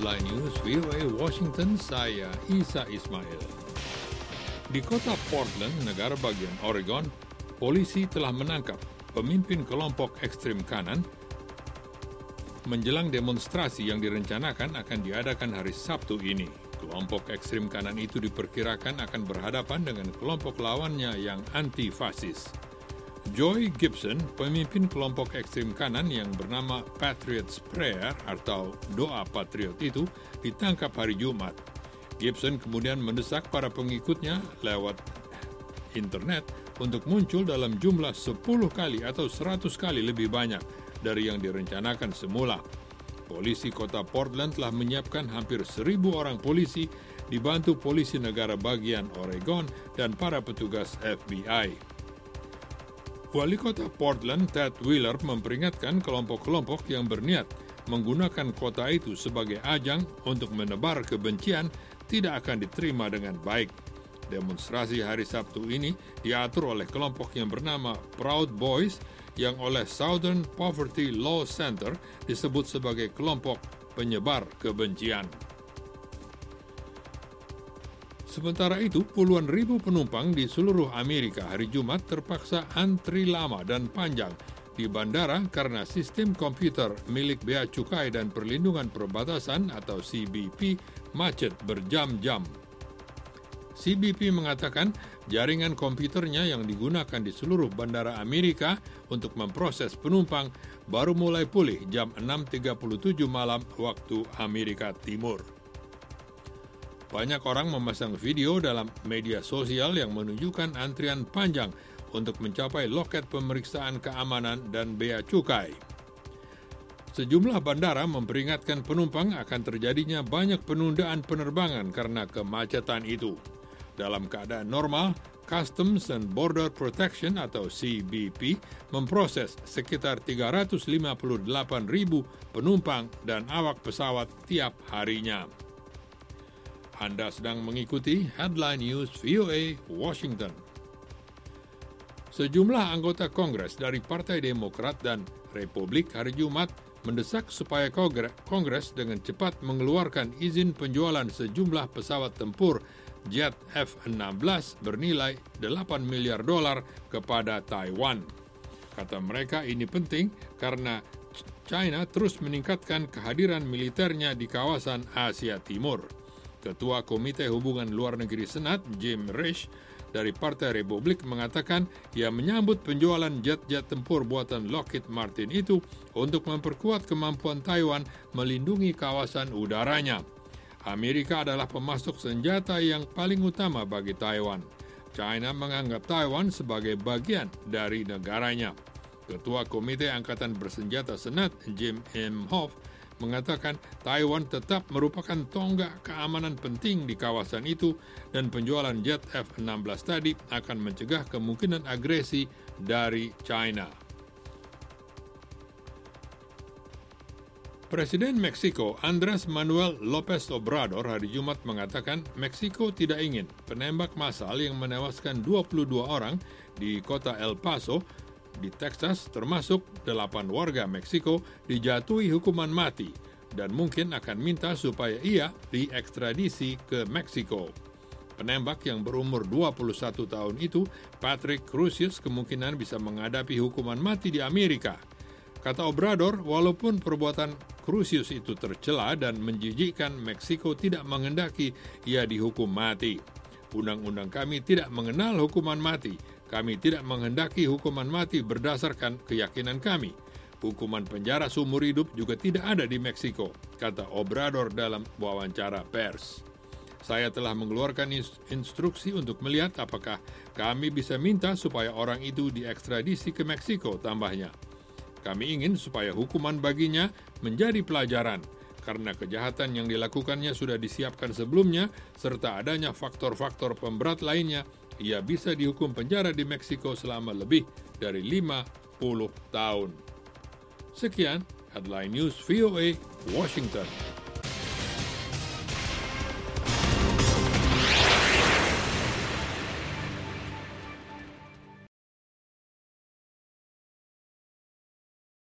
Headline News VOA Washington, saya Isa Ismail. Di kota Portland, negara bagian Oregon, polisi telah menangkap pemimpin kelompok ekstrem kanan menjelang demonstrasi yang direncanakan akan diadakan hari Sabtu ini. Kelompok ekstrem kanan itu diperkirakan akan berhadapan dengan kelompok lawannya yang anti-fasis. Joy Gibson, pemimpin kelompok ekstrem kanan yang bernama Patriot's Prayer atau Doa Patriot itu, ditangkap hari Jumat. Gibson kemudian mendesak para pengikutnya lewat internet untuk muncul dalam jumlah 10 kali atau 100 kali lebih banyak dari yang direncanakan semula. Polisi kota Portland telah menyiapkan hampir 1.000 orang polisi dibantu polisi negara bagian Oregon dan para petugas FBI. Wali kota Portland, Ted Wheeler, memperingatkan kelompok-kelompok yang berniat menggunakan kota itu sebagai ajang untuk menebar kebencian tidak akan diterima dengan baik. Demonstrasi hari Sabtu ini diatur oleh kelompok yang bernama Proud Boys yang oleh Southern Poverty Law Center disebut sebagai kelompok penyebar kebencian. Sementara itu, puluhan ribu penumpang di seluruh Amerika hari Jumat terpaksa antri lama dan panjang di bandara karena sistem komputer milik Bea Cukai dan Perlindungan Perbatasan atau CBP macet berjam-jam. CBP mengatakan jaringan komputernya yang digunakan di seluruh bandara Amerika untuk memproses penumpang baru mulai pulih jam 6.37 malam waktu Amerika Timur. Banyak orang memasang video dalam media sosial yang menunjukkan antrian panjang untuk mencapai loket pemeriksaan keamanan dan bea cukai. Sejumlah bandara memperingatkan penumpang akan terjadinya banyak penundaan penerbangan karena kemacetan itu. Dalam keadaan normal, Customs and Border Protection atau CBP memproses sekitar 358.000 penumpang dan awak pesawat tiap harinya. Anda sedang mengikuti Headline News VOA Washington. Sejumlah anggota Kongres dari Partai Demokrat dan Republik hari Jumat mendesak supaya Kongres dengan cepat mengeluarkan izin penjualan sejumlah pesawat tempur jet F-16 bernilai $8 miliar kepada Taiwan. Kata mereka ini penting karena China terus meningkatkan kehadiran militernya di kawasan Asia Timur. Ketua Komite Hubungan Luar Negeri Senat, Jim Risch, dari Partai Republik mengatakan ia menyambut penjualan jet-jet tempur buatan Lockheed Martin itu untuk memperkuat kemampuan Taiwan melindungi kawasan udaranya. Amerika adalah pemasok senjata yang paling utama bagi Taiwan. China menganggap Taiwan sebagai bagian dari negaranya. Ketua Komite Angkatan Bersenjata Senat, Jim Inhofe, mengatakan Taiwan tetap merupakan tonggak keamanan penting di kawasan itu dan penjualan jet F-16 tadi akan mencegah kemungkinan agresi dari China. Presiden Meksiko Andrés Manuel López Obrador hari Jumat mengatakan Meksiko tidak ingin penembak massal yang menewaskan 22 orang di kota El Paso di Texas, termasuk 8 warga Meksiko, dijatuhi hukuman mati dan mungkin akan minta supaya ia diekstradisi ke Meksiko. Penembak yang berumur 21 tahun itu, Patrick Crusius, kemungkinan bisa menghadapi hukuman mati di Amerika. Kata Obrador, walaupun perbuatan Crusius itu tercela dan menjijikkan, Meksiko tidak menghendaki ia dihukum mati. Undang-undang kami tidak mengenal hukuman mati. Kami tidak menghendaki hukuman mati berdasarkan keyakinan kami. Hukuman penjara seumur hidup juga tidak ada di Meksiko, kata Obrador dalam wawancara pers. Saya telah mengeluarkan instruksi untuk melihat apakah kami bisa minta supaya orang itu diekstradisi ke Meksiko, tambahnya. Kami ingin supaya hukuman baginya menjadi pelajaran, karena kejahatan yang dilakukannya sudah disiapkan sebelumnya, serta adanya faktor-faktor pemberat lainnya, ia bisa dihukum penjara di Meksiko selama lebih dari 50 tahun. Sekian, Headline News VOA, Washington.